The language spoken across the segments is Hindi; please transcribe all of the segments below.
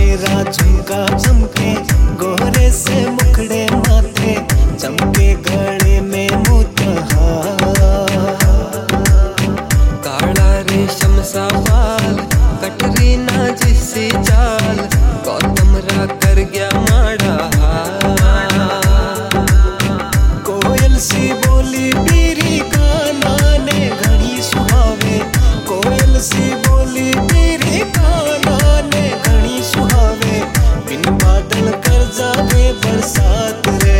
तेरा झुमका चमके, गोरे से मुखड़े माथे, चमके गले में मोतिहार। काला रेशम सा बाल, कटरीना जिसी चाल, गौतम रा कर गया माड़ा हाल। कोयल सी बोली पीरी काना ने घड़ी सुहावे, कोयल सी बोली पीरी काना ने घड़ी सुहावे। बिन बादल कर जावे बरसात रे।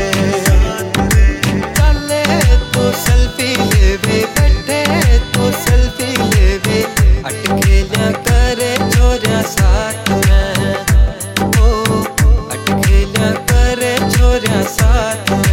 चले तो सेल्फी लेवे, बैठे तो सेल्फी लेवे, अटकेलियां करे छोरा साथ में। ओ अटकेलियां करे छोरा साथ में।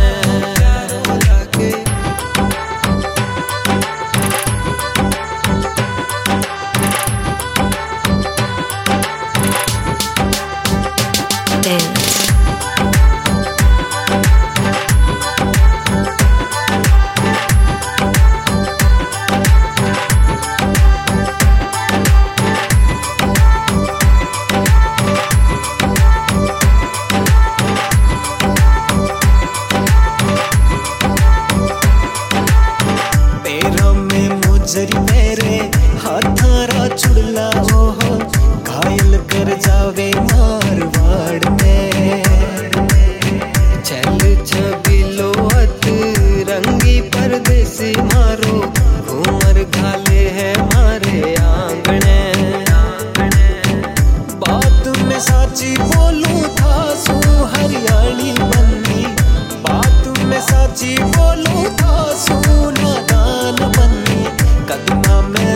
जरी मेरे हाथारा चुड़ला हो, घायल कर जावे मारवाड़ में। छल छबिलो अत रंगी परदेसी मारो, घूमर घाले है मारे आंगने। बात में साची बोलूं था सू हरियाली बन्नी, बात में साची बोलूं था सू नादान बन्नी। कदमा में